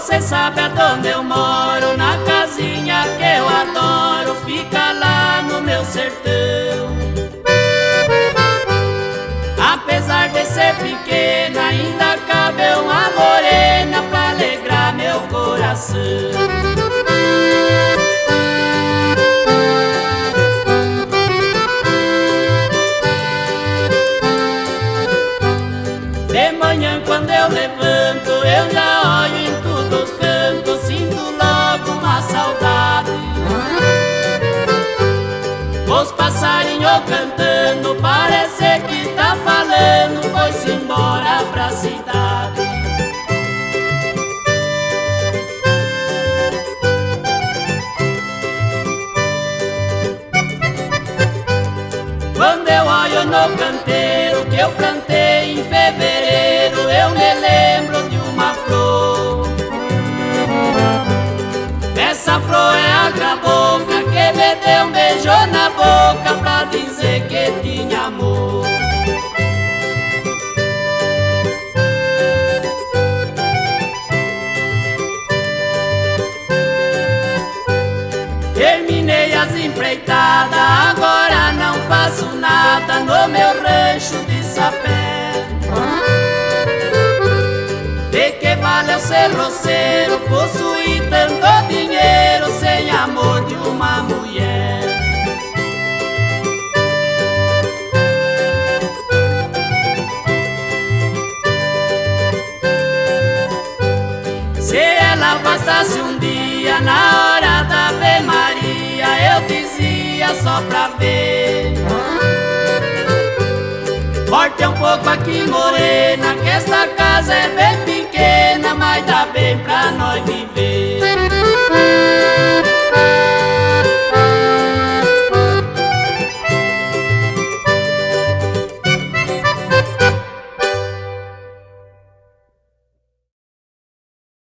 Você sabe aonde eu moro, na casinha que eu adoro, fica lá no meu sertão. Apesar de ser pequena, ainda cabe uma morena pra alegrar meu coração. De manhã quando eu levanto, eu já olho em todos os cantos, sinto logo uma saudade. Os passarinhos cantando, parece que tá falando, foi-se embora pra cidade. Quando eu olho no canteiro que eu plantei em fevereiro, eu me lembro de uma flor. Essa flor é a graboca que me deu um beijo na boca pra dizer que tinha amor. Terminei as empreitadas, agora não faço nada no meu rancho de sapé. De que vale eu ser roceiro, possuir tanto dinheiro sem amor de uma mulher? Se ela passasse um dia na hora da Ave Maria, eu dizia só pra ver: corte um pouco aqui, morena, que esta casa é bem pequena, mas dá bem pra nós viver.